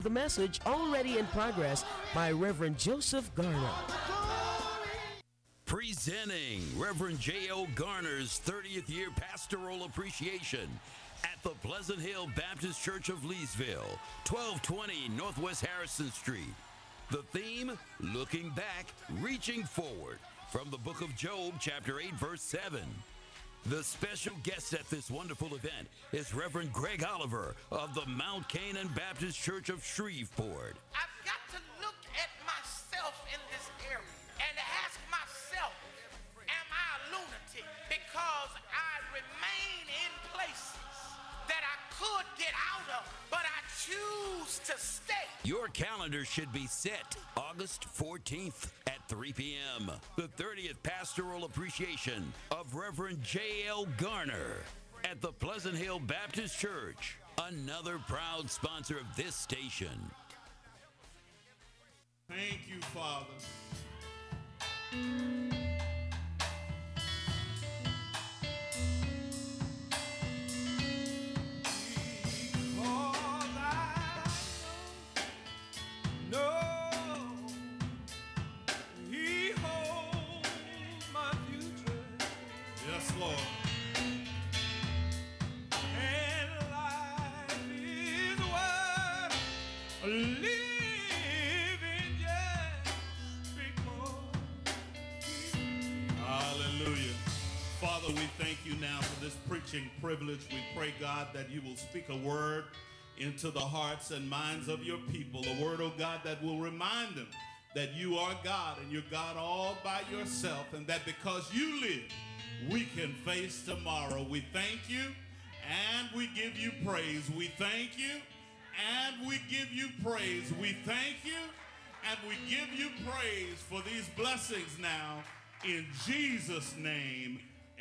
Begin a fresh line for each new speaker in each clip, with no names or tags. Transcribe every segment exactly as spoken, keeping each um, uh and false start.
The message already in progress by Reverend Joseph Garner.
Presenting Reverend J L. Garner's thirtieth year pastoral appreciation at the Pleasant Hill Baptist Church of Leesville, twelve twenty Northwest Harrison Street. The theme, Looking Back, Reaching Forward, from the book of Job, chapter eight, verse seven. The special guest at this wonderful event is Reverend Greg Oliver of the Mount Canaan Baptist Church of Shreveport.
I've got to look at myself in this area and ask myself, am I a lunatic? Because I remain in places that I could get out of, but I choose to stay.
Your calendar should be set August fourteenth at three p.m. The thirtieth Pastoral Appreciation of Reverend J L. Garner at the Pleasant Hill Baptist Church, another proud sponsor of this station.
Thank you, Father. Lord. And life is worth living just because. Hallelujah. Father, we thank you now for this preaching privilege. We pray, God, that you will speak a word into the hearts and minds of your people. A word, oh God, that will remind them that you are God and you're God all by yourself, and that because you live, we can face tomorrow. We thank you and we give you praise. We thank you and we give you praise. We thank you and we give you praise for these blessings now. In Jesus' name,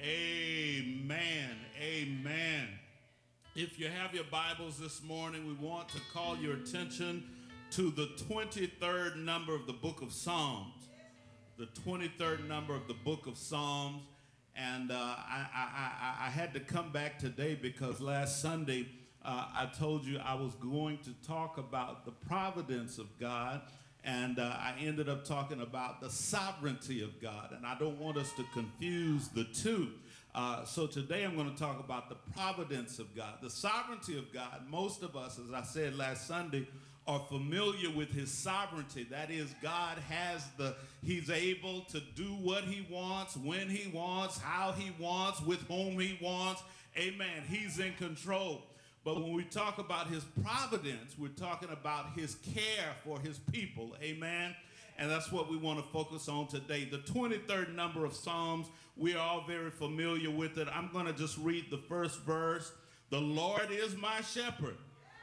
amen. Amen. If you have your Bibles this morning, we want to call your attention to the twenty-third number of the book of Psalms. The twenty-third number of the book of Psalms. And uh, I, I, I, I had to come back today because last Sunday uh, I told you I was going to talk about the providence of God, and uh, I ended up talking about the sovereignty of God, and I don't want us to confuse the two. Uh, so today I'm going to talk about the providence of God, the sovereignty of God. Most of us, as I said last Sunday, are familiar with his sovereignty. That is, God has the, he's able to do what he wants, when he wants, how he wants, with whom he wants. Amen. He's in control. But when we talk about his providence, we're talking about his care for his people. Amen. And that's what we want to focus on today. The twenty-third number of Psalms, we are all very familiar with it. I'm going to just read the first verse. The Lord is my shepherd.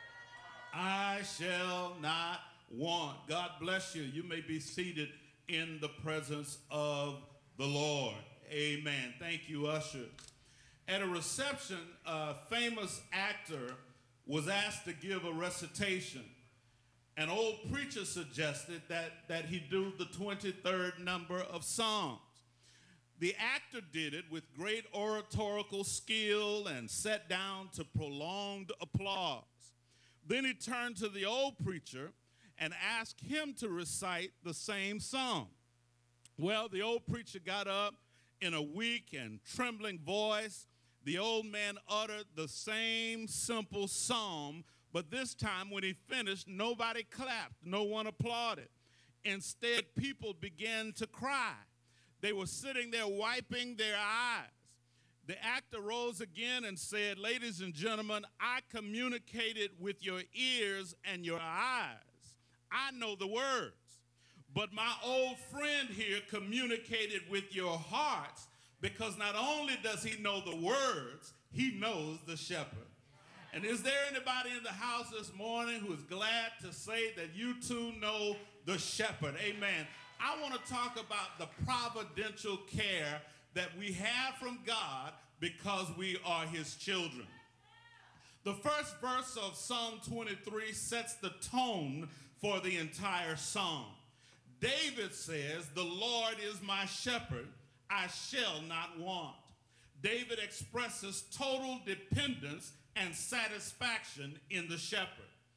I shall not want. God bless you. You may be seated in the presence of the Lord. Amen. Thank you, Usher. At a reception, a famous actor was asked to give a recitation. An old preacher suggested that, that he do the twenty-third number of Psalms. The actor did it with great oratorical skill and sat down to prolonged applause. Then he turned to the old preacher and asked him to recite the same psalm. Well, the old preacher got up in a weak and trembling voice. The old man uttered the same simple psalm, but this time when he finished, nobody clapped, no one applauded. Instead, people began to cry. They were sitting there wiping their eyes. The actor rose again and said, ladies and gentlemen, I communicated with your ears and your eyes. I know the words. But my old friend here communicated with your hearts, because not only does he know the words, he knows the shepherd. And is there anybody in the house this morning who is glad to say that you too know the shepherd? Amen. I want to talk about the providential care that we have from God because we are his children. The first verse of Psalm twenty-three sets the tone for the entire psalm. David says, the Lord is my shepherd, I shall not want. David expresses total dependence and satisfaction in the shepherd.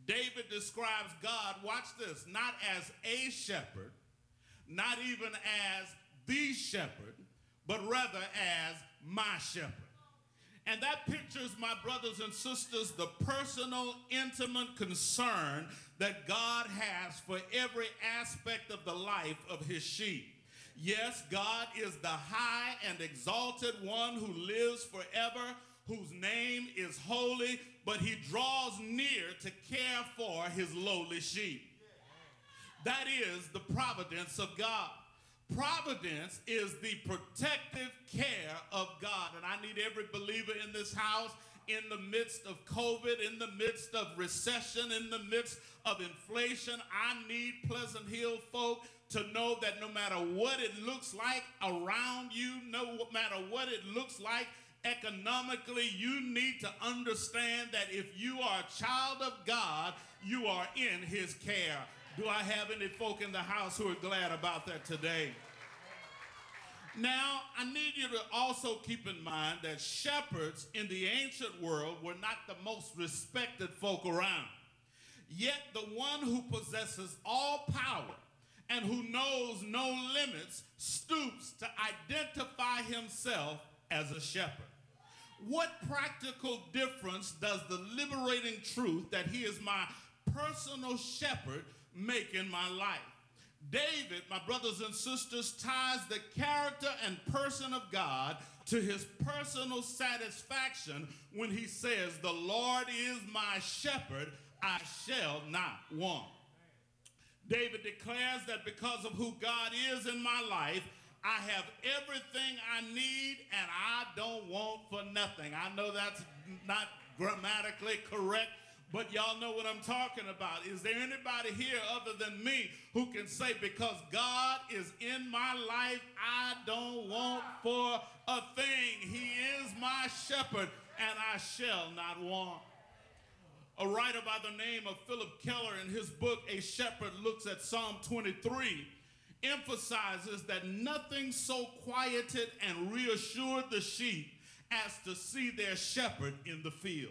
David describes God, watch this, not as a shepherd, not even as the shepherd, but rather as my shepherd. And that pictures, my brothers and sisters, the personal, intimate concern that God has for every aspect of the life of his sheep. Yes, God is the high and exalted one who lives forever, whose name is holy, but he draws near to care for his lowly sheep. That is the providence of God. Providence is the protective care of God. And I need every believer in this house, in the midst of COVID, in the midst of recession, in the midst of inflation, I need Pleasant Hill folk to know that no matter what it looks like around you, no matter what it looks like economically, you need to understand that if you are a child of God, you are in his care. Do I have any folk in the house who are glad about that today? Now, I need you to also keep in mind that shepherds in the ancient world were not the most respected folk around. Yet the one who possesses all power and who knows no limits stoops to identify himself as a shepherd. What practical difference does the liberating truth that he is my personal shepherd make in my life? David, my brothers and sisters, ties the character and person of God to his personal satisfaction when he says, "The Lord is my shepherd, I shall not want." David declares that because of who God is in my life, I have everything I need and I don't want for nothing. I know that's not grammatically correct, but y'all know what I'm talking about. Is there anybody here other than me who can say, because God is in my life, I don't want for a thing. He is my shepherd and I shall not want. A writer by the name of Philip Keller, in his book, A Shepherd Looks at Psalm twenty-three, emphasizes that nothing so quieted and reassured the sheep as to see their shepherd in the field.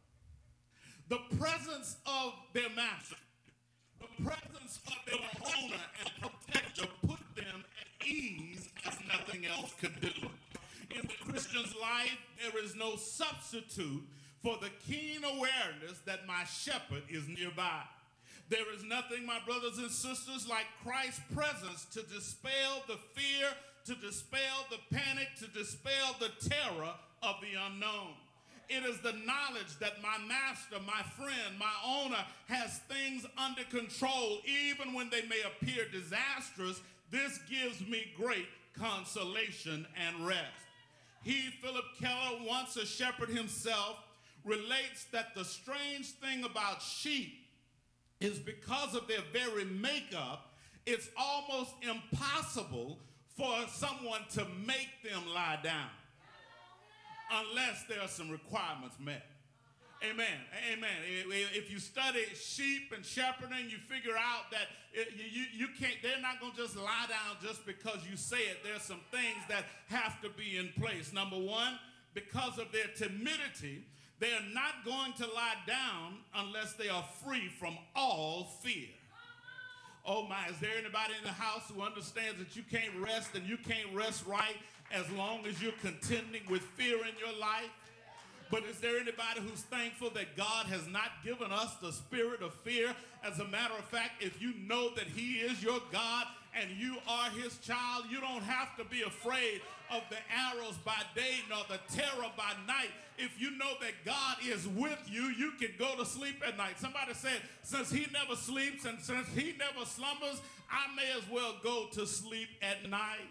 The presence of their master, the presence of their owner and protector put them at ease as nothing else could do. In the Christian's life, there is no substitute for the keen awareness that my shepherd is nearby. There is nothing, my brothers and sisters, like Christ's presence to dispel the fear, to dispel the panic, to dispel the terror of the unknown. It is the knowledge that my master, my friend, my owner has things under control, even when they may appear disastrous. This gives me great consolation and rest. He, Philip Keller, once a shepherd himself, relates that the strange thing about sheep is because of their very makeup, it's almost impossible for someone to make them lie down unless there are some requirements met. Amen. Amen. If you study sheep and shepherding, you figure out that you, you can't, they're not going to just lie down just because you say it. There's some things that have to be in place. Number one, because of their timidity, they are not going to lie down unless they are free from all fear. Oh my, is there anybody in the house who understands that you can't rest and you can't rest right as long as you're contending with fear in your life? But is there anybody who's thankful that God has not given us the spirit of fear? As a matter of fact, if you know that he is your God and you are his child, you don't have to be afraid of the arrows by day nor the terror by night. If you know that God is with you, you can go to sleep at night. Somebody said, since he never sleeps and since he never slumbers, I may as well go to sleep at night.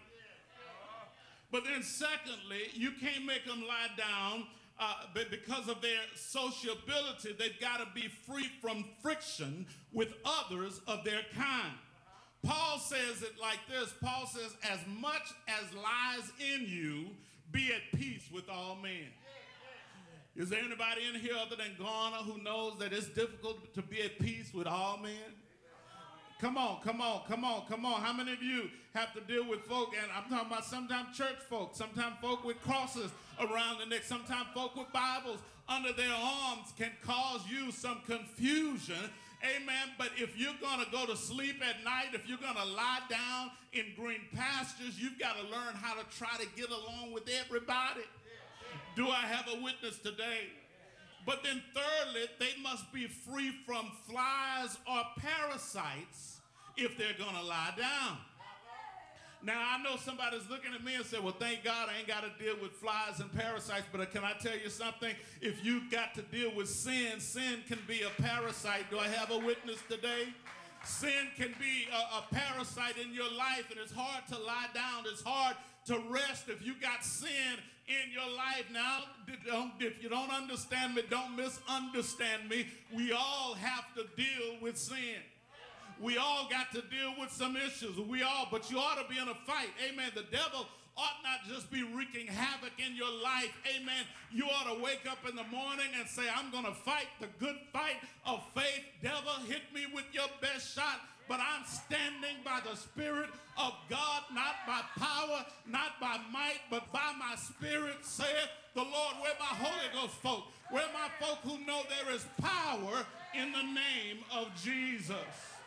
But then secondly, you can't make them lie down uh, but because of their sociability. They've got to be free from friction with others of their kind. Paul says it like this. Paul says, as much as lies in you, be at peace with all men. Is there anybody in here other than Garner who knows that it's difficult to be at peace with all men? Come on, come on, come on, come on. How many of you have to deal with folk, and I'm talking about sometimes church folk, sometimes folk with crosses around the neck, sometimes folk with Bibles under their arms can cause you some confusion. Amen. But if you're going to go to sleep at night, if you're going to lie down in green pastures, you've got to learn how to try to get along with everybody. Do I have a witness today? But then thirdly, they must be free from flies or parasites if they're going to lie down. Now, I know somebody's looking at me and say, well, thank God I ain't got to deal with flies and parasites, but can I tell you something? If you've got to deal with sin, sin can be a parasite. Do I have a witness today? Sin can be a, a parasite in your life, and it's hard to lie down. It's hard to rest if you got sin in your life. Now, if you don't understand me, don't misunderstand me. We all have to deal with sin. We all got to deal with some issues. We all, but you ought to be in a fight. Amen. The devil ought not just be wreaking havoc in your life. Amen. You ought to wake up in the morning and say, I'm going to fight the good fight of faith. Devil, hit me with your best shot. But I'm standing by the Spirit of God, not by power, not by might, but by my Spirit, saith the Lord. Where my Holy Ghost folk, where my folk who know there is power in the name of Jesus.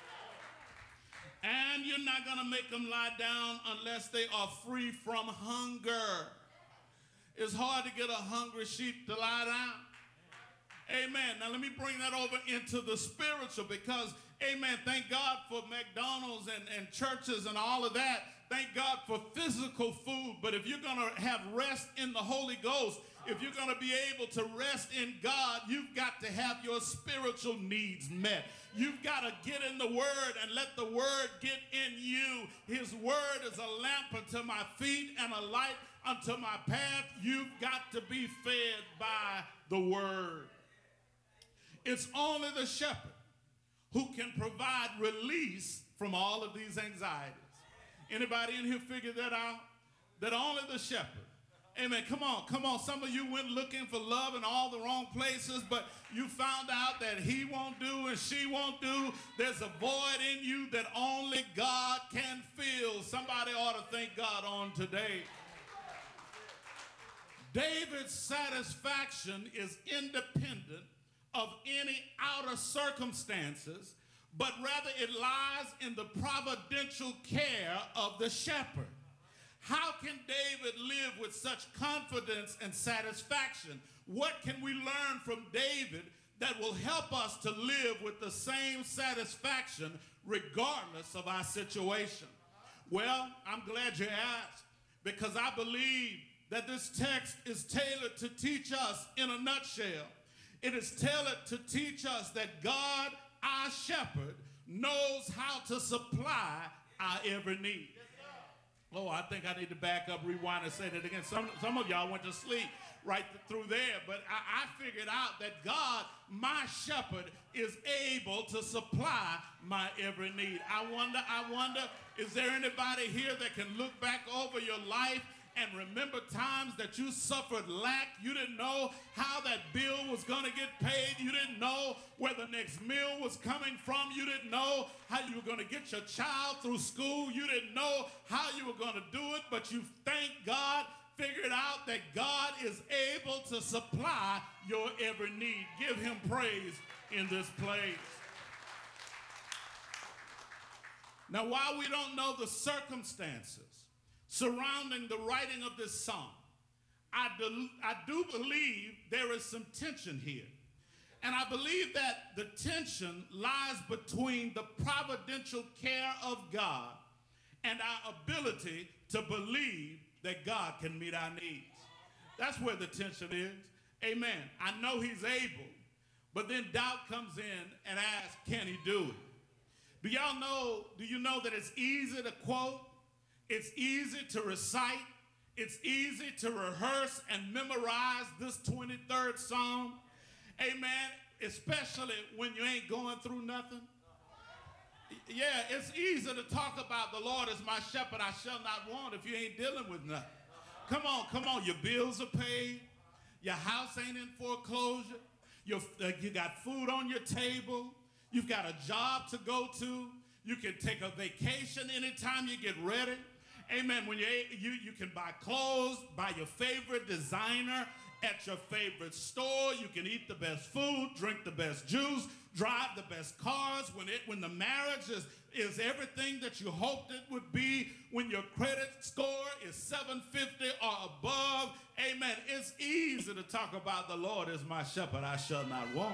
And you're not going to make them lie down unless they are free from hunger. It's hard to get a hungry sheep to lie down. Amen. Now let me bring that over into the spiritual because, amen, thank God for McDonald's and, and churches and all of that. Thank God for physical food. But if you're going to have rest in the Holy Ghost, if you're going to be able to rest in God, you've got to have your spiritual needs met. You've got to get in the Word and let the Word get in you. His Word is a lamp unto my feet and a light unto my path. You've got to be fed by the Word. It's only the shepherd who can provide release from all of these anxieties. Anybody in here figure that out? That only the shepherd. Amen. Come on, come on. Some of you went looking for love in all the wrong places, but you found out that he won't do and she won't do. There's a void in you that only God can fill. Somebody ought to thank God on today. David's satisfaction is independent of any outer circumstances, but rather it lies in the providential care of the shepherd. How can David live with such confidence and satisfaction? What can we learn from David that will help us to live with the same satisfaction regardless of our situation? Well, I'm glad you asked, because I believe that this text is tailored to teach us in a nutshell. It is tailored to teach us that God, our shepherd, knows how to supply our every need. Oh, I think I need to back up, rewind, and say that again. Some, some of y'all went to sleep right through there, but I, I figured out that God, my shepherd, is able to supply my every need. I wonder, I wonder, is there anybody here that can look back over your life and remember times that you suffered lack? You didn't know how that bill was going to get paid. You didn't know where the next meal was coming from. You didn't know how you were going to get your child through school. You didn't know how you were going to do it, but you, thank God, figured out that God is able to supply your every need. Give him praise in this place. Now, while we don't know the circumstances surrounding the writing of this song, I do, I do believe there is some tension here. And I believe that the tension lies between the providential care of God and our ability to believe that God can meet our needs. That's where the tension is. Amen. I know he's able, but then doubt comes in and asks, can he do it? Do y'all know, do you know that it's easy to quote? It's easy to recite. It's easy to rehearse and memorize this twenty-third Psalm. Amen. Especially when you ain't going through nothing. Yeah, it's easy to talk about the Lord as my shepherd, I shall not want, if you ain't dealing with nothing. Come on, come on. Your bills are paid. Your house ain't in foreclosure. Your, uh, you got food on your table. You've got a job to go to. You can take a vacation anytime you get ready. Amen. When you, you, you can buy clothes, buy your favorite designer. at your favorite store. You can eat the best food, drink the best juice, drive the best cars. When it when the marriage is, is everything that you hoped it would be, when your credit score is seven fifty or above, amen, it's easy to talk about the Lord is my shepherd, I shall not want.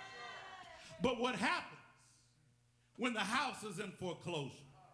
But what happens when the house is in foreclosure?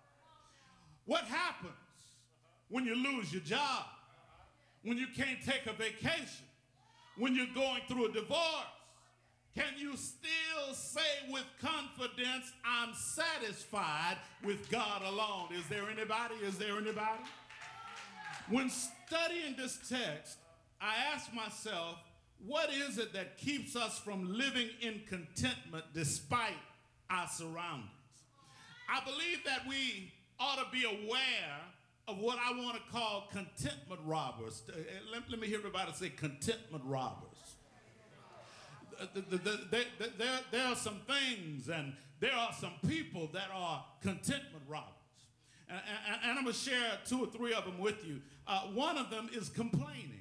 What happens when you lose your job? When you can't take a vacation? When you're going through a divorce? Can you still say with confidence, I'm satisfied with God alone? Is there anybody? Is there anybody? When studying this text, I ask myself, what is it that keeps us from living in contentment despite our surroundings? I believe that we ought to be aware of what I want to call contentment robbers. Let, let me hear everybody say contentment robbers. The, the, the, the, the, there, there are some things and there are some people that are contentment robbers. And, and, and I'm going to share two or three of them with you. Uh, one of them is complaining.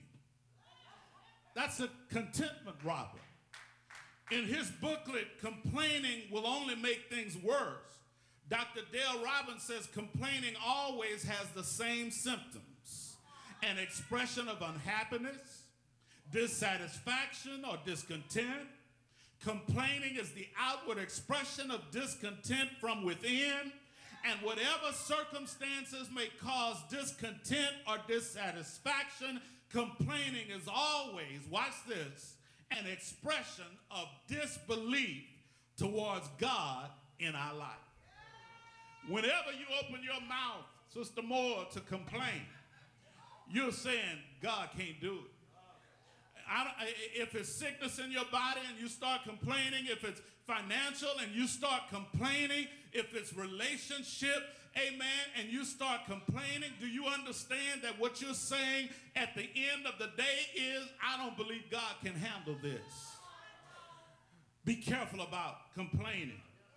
That's a contentment robber. In his booklet, Complaining Will Only Make Things Worse, Doctor Dale Robbins says complaining always has the same symptoms: an expression of unhappiness, dissatisfaction, or discontent. Complaining is the outward expression of discontent from within, and whatever circumstances may cause discontent or dissatisfaction, complaining is always, watch this, an expression of disbelief towards God in our life. Whenever you open your mouth, Sister Moore, to complain, you're saying God can't do it. I don't, if it's sickness in your body and you start complaining, if it's financial and you start complaining, if it's relationship, amen, and you start complaining, do you understand that what you're saying at the end of the day is, I don't believe God can handle this? Be careful about complaining.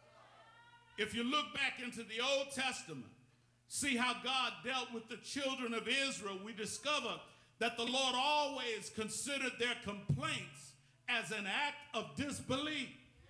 If you look back into the Old Testament, see how God dealt with the children of Israel, we discover that the Lord always considered their complaints as an act of disbelief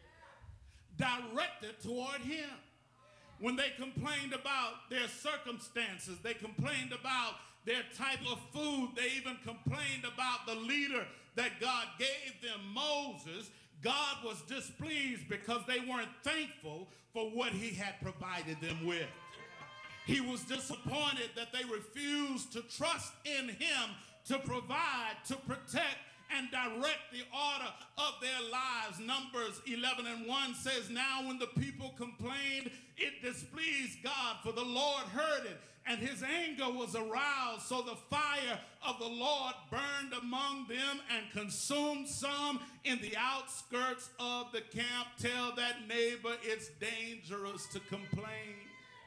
directed toward him. When they complained about their circumstances, they complained about their type of food, they even complained about the leader that God gave them, Moses, God was displeased because they weren't thankful for what he had provided them with. He was disappointed that they refused to trust in him to provide, to protect, and direct the order of their lives. Numbers eleven and one says, now when the people complained, it displeased God, for the Lord heard it, and his anger was aroused. So the fire of the Lord burned among them and consumed some in the outskirts of the camp. Tell that neighbor it's dangerous to complain.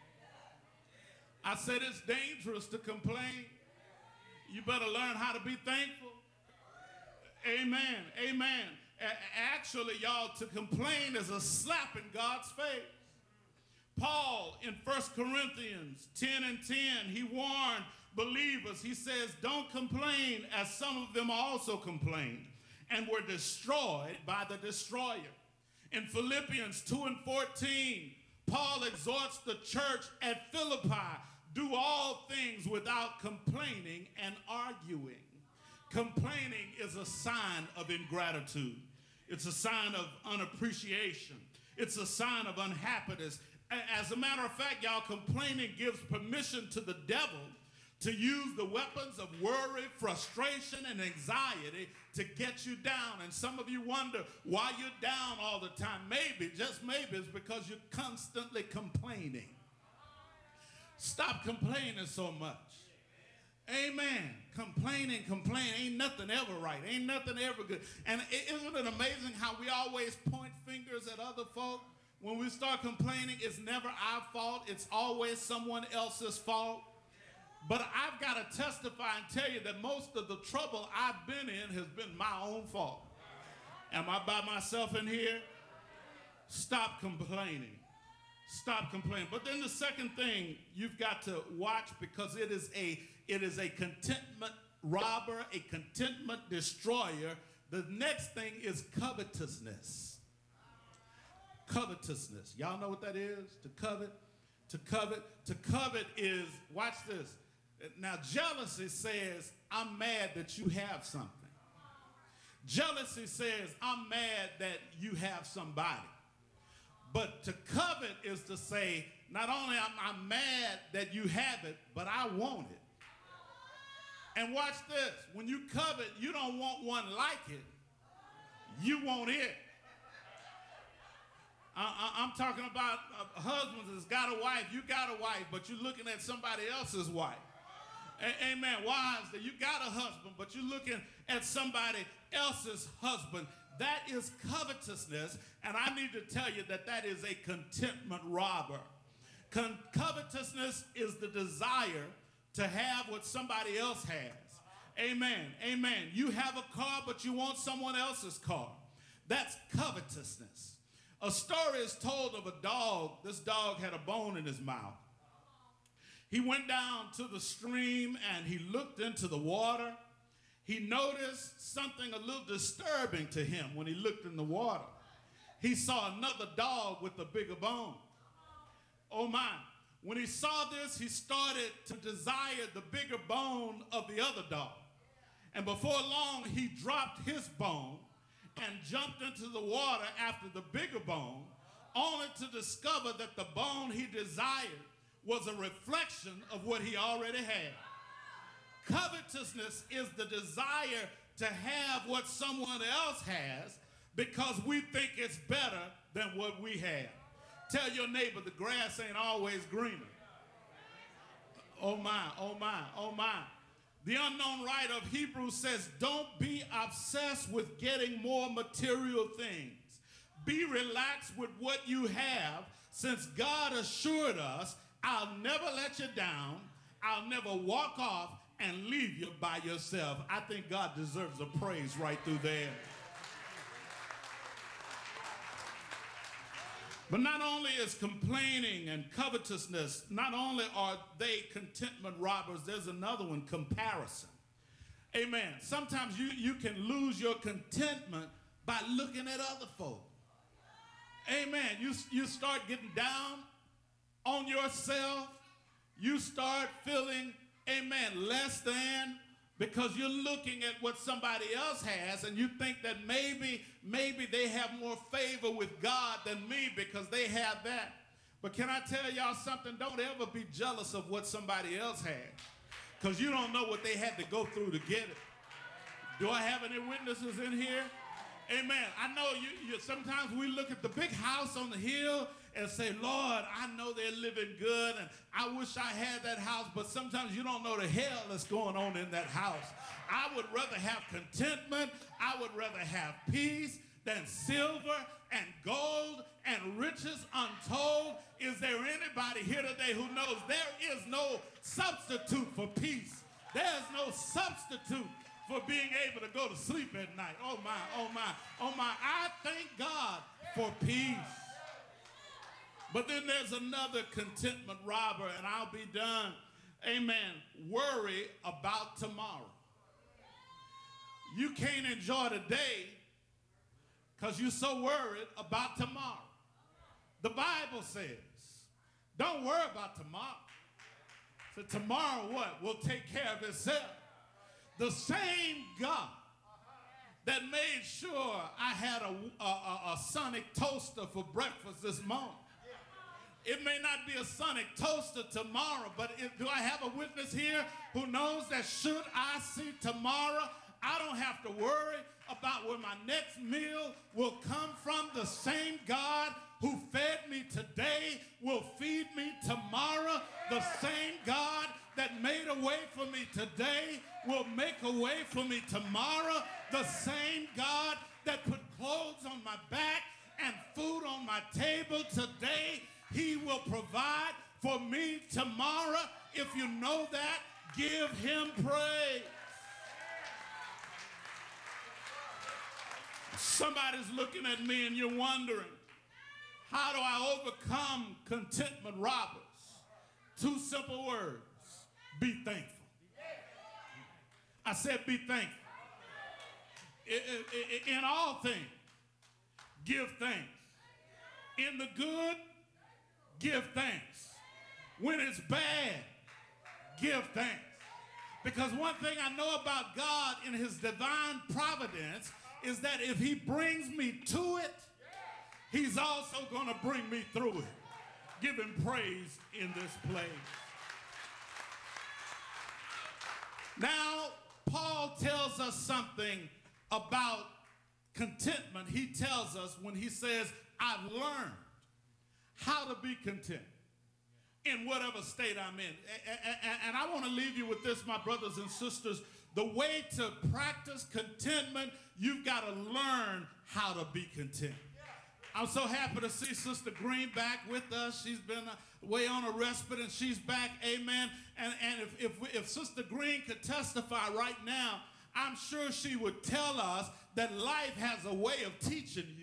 I said it's dangerous to complain. You better learn how to be thankful. Amen. Amen. A- actually, y'all, to complain is a slap in God's face. Paul in First Corinthians ten and ten, he warned believers. He says, don't complain as some of them also complained and were destroyed by the destroyer. In Philippians two and fourteen, Paul exhorts the church at Philippi, do all things without complaining and arguing. Complaining is a sign of ingratitude. It's a sign of unappreciation. It's a sign of unhappiness. As a matter of fact, y'all, complaining gives permission to the devil to use the weapons of worry, frustration, and anxiety to get you down. And some of you wonder why you're down all the time. Maybe, just maybe, it's because you're constantly complaining. Stop complaining so much. Amen. Complaining, complaining. Ain't nothing ever right. Ain't nothing ever good. And isn't it amazing how we always point fingers at other folk? When we start complaining, it's never our fault. It's always someone else's fault. But I've got to testify and tell you that most of the trouble I've been in has been my own fault. Am I by myself in here? Stop complaining. Stop complaining. But then the second thing you've got to watch, because it is a it is a contentment robber, a contentment destroyer. The next thing is covetousness. Covetousness. Y'all know what that is? To covet? To covet? To covet is, watch this. Now, jealousy says, I'm mad that you have something. Jealousy says, I'm mad that you have somebody. But to covet is to say, not only am I mad that you have it, but I want it. And watch this. When you covet, you don't want one like it. You want it. I, I, I'm talking about uh, husbands that's got a wife. You got a wife, but you're looking at somebody else's wife. A- amen. Wives, that you got a husband, but you're looking at somebody else's husband. That is covetousness, and I need to tell you that that is a contentment robber. Con- covetousness is the desire to have what somebody else has. Amen. Amen. You have a car, but you want someone else's car. That's covetousness. A story is told of a dog. This dog had a bone in his mouth. He went down to the stream and he looked into the water. He noticed something a little disturbing to him when he looked in the water. He saw another dog with a bigger bone. Oh my. When he saw this, he started to desire the bigger bone of the other dog. And before long, he dropped his bone and jumped into the water after the bigger bone, only to discover that the bone he desired was a reflection of what he already had. Covetousness is the desire to have what someone else has because we think it's better than what we have. Tell your neighbor the grass ain't always greener. Oh my, oh my, oh my. The unknown writer of Hebrews says, don't be obsessed with getting more material things. Be relaxed with what you have, since God assured us, I'll never let you down, I'll never walk off and leave you by yourself. I think God deserves a praise right through there. But not only is complaining and covetousness, not only are they contentment robbers, there's another one, comparison. Amen. Sometimes you, you can lose your contentment by looking at other folk. Amen. You, you start getting down on yourself. You start feeling, amen, less than, because you're looking at what somebody else has and you think that maybe, maybe they have more favor with God than me because they have that. But can I tell y'all something? Don't ever be jealous of what somebody else has, because you don't know what they had to go through to get it. Do I have any witnesses in here? Amen. I know you, you sometimes we look at the big house on the hill and say, Lord, I know they're living good and I wish I had that house, but sometimes you don't know the hell that's going on in that house. I would rather have contentment, I would rather have peace than silver and gold and riches untold. Is there anybody here today who knows there is no substitute for peace? There's no substitute for being able to go to sleep at night. Oh my, oh my, oh my. I thank God for peace. But then there's another contentment robber, and I'll be done. Amen. Worry about tomorrow. You can't enjoy today because you're so worried about tomorrow. The Bible says, don't worry about tomorrow. So tomorrow what? Will take care of itself. The same God that made sure I had a, a, a sonic toaster for breakfast this morning. It may not be a sonic toaster tomorrow, but if, do I have a witness here who knows that should I see tomorrow, I don't have to worry about where my next meal will come from. The same God who fed me today will feed me tomorrow. The same God that made a way for me today will make a way for me tomorrow. The same God that put clothes on my back and food on my table today, he will provide for me tomorrow. If you know that, give him praise. Somebody's looking at me and you're wondering, how do I overcome contentment robbers? Two simple words: be thankful. I said be thankful. In, in, in all things, give thanks. In the good, give thanks. When it's bad, give thanks. Because one thing I know about God in his divine providence is that if he brings me to it, he's also going to bring me through it. Give him praise in this place. Now, Paul tells us something about contentment. He tells us when he says, I've learned how to be content in whatever state I'm in. And I want to leave you with this, my brothers and sisters. The way to practice contentment, you've got to learn how to be content. I'm so happy to see Sister Green back with us. She's been away on a respite, and she's back. Amen. And, and if, if, we, if Sister Green could testify right now, I'm sure she would tell us that life has a way of teaching you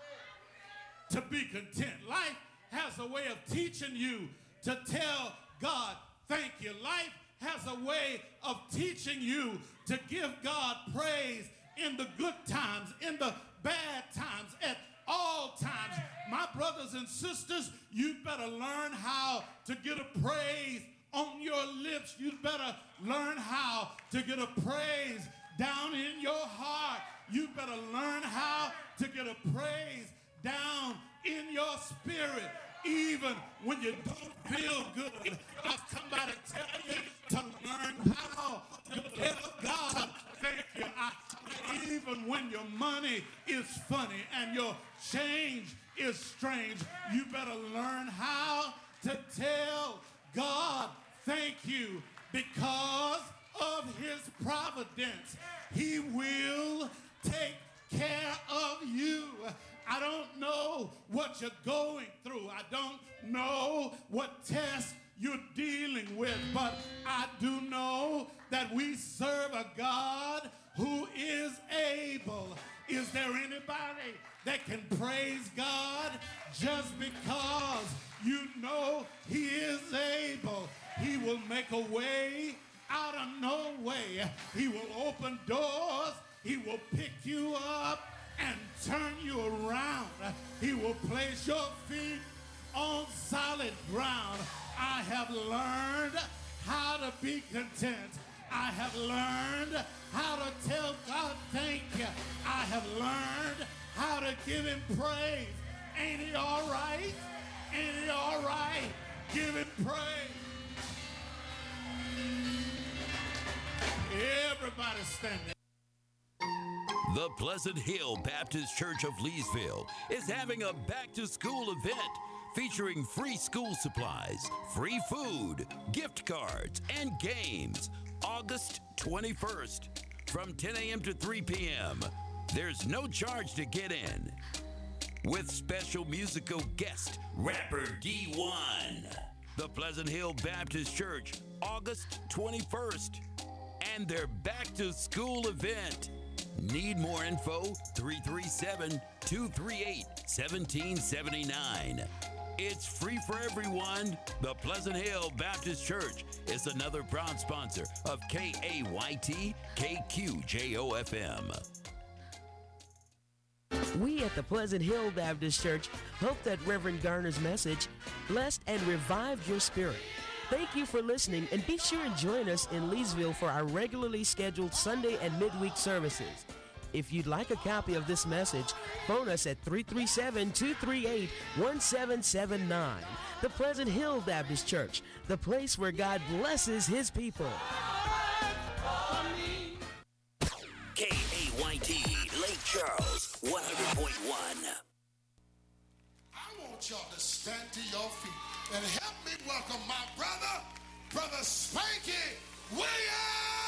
to be content. Life has a way of teaching you to tell God, thank you. Life has a way of teaching you to give God praise in the good times, in the bad times, at all times. My brothers and sisters, you'd better learn how to get a praise on your lips. You'd better learn how to get a praise down in your heart. You better learn how to get a praise down in your spirit, even when you don't feel good. I've come by to tell you to learn how to tell God, thank you. I, even when your money is funny and your change is strange, you better learn how to tell God, thank you, because of his providence. He will take care of you. I don't know what you're going through. I don't know what test you're dealing with, but I do know that we serve a God who is able. Is there anybody that can praise God just because you know he is able? He will make a way out of no way. He will open doors. He will pick you up and turn you around. He will place your feet on solid ground. I have learned how to be content. I have learned how to tell God thank you. I have learned how to give him praise. Ain't he all right? Ain't he all right? Give him praise. Everybody standing.
The Pleasant Hill Baptist Church of Leesville is having a back-to-school event featuring free school supplies, free food, gift cards, and games, August twenty-first from ten a.m. to three p.m. There's no charge to get in. With special musical guest, rapper D one. The Pleasant Hill Baptist Church, August twenty-first, and their back-to-school event. Need more info? three three seven, two three eight, one seven seven nine. It's free for everyone. The Pleasant Hill Baptist Church is another proud sponsor of K A Y T K Q J O F M.
We at the Pleasant Hill Baptist Church hope that Reverend Garner's message blessed and revived your spirit. Thank you for listening, and be sure and join us in Leesville for our regularly scheduled Sunday and midweek services. If you'd like a copy of this message, phone us at three three seven, two three eight, one seven seven nine. The Pleasant Hill Baptist Church, the place where God blesses his people.
K A Y T, Lake Charles, one hundred point one.
I want y'all to stand to your feet and help me welcome my brother, Brother Spanky Williams.